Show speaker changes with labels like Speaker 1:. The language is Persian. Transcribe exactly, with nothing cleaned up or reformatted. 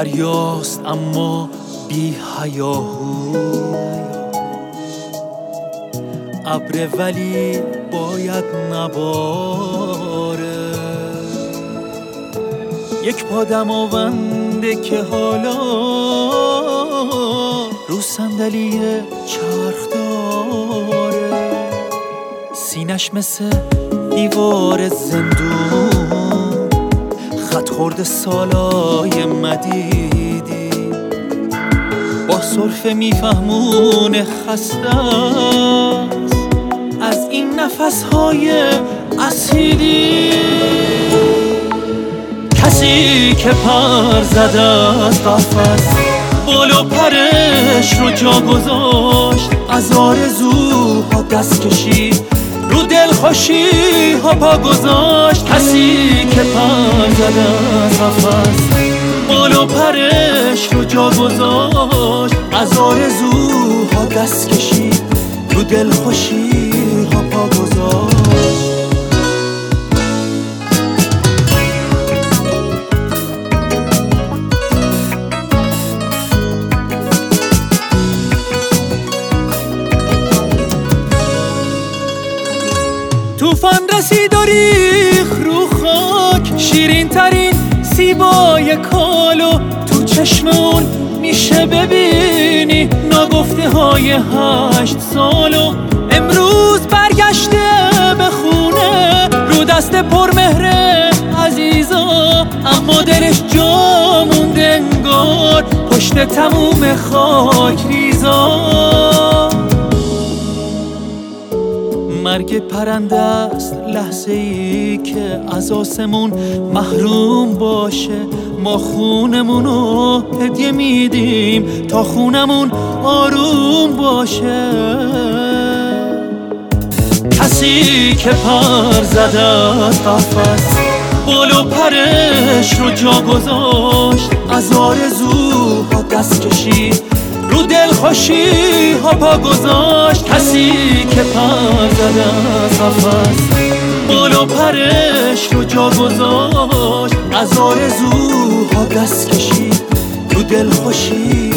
Speaker 1: دریاست اما بی حیاهو، ابر ولی باید نباره. یک پا دماونده که حالا رو صندلی چرخ داره، سینش مثل دیوار زندون، خط خورده سالای مدیدی، با سرفه میفهمونه خسته است از این نفسهای اسیدی. کسی که پر زده از قفس، بال و پرش رو جا گذاشت، از آرزوها دست کشید، رو دلخوشی ها پا گذاشت. کسی که پر زده از قفس، بال و پرش رو جا گذاشت، از آرزوها دست کشید، رو دلخوشی ها پا گذاشت. توفان رسید و ریخ رو خاک، شیرین ترین سیبای کالو تو چشم اون میشه ببینی، ناگفته های هشت سالو. امروز برگشته به خونه رو دست پرمهر عزیزا، اما دلش جا مونده انگار پشت تموم خاک ریزا. مرگ پرنده است لحظه ای که از آسمون محروم باشه، ما خونمونو هدیه میدیم تا خونمون آروم باشه. کسی که پر زده از قفس، بال و پرش رو جا گذاشت، از آرزوها دست کشید، رو دلخوشی ها پا گذاشت. کسی که پر زده از قفس، بال و پرش رو جا گذاشت، از آرزوها دست کشید، رو دلخوشی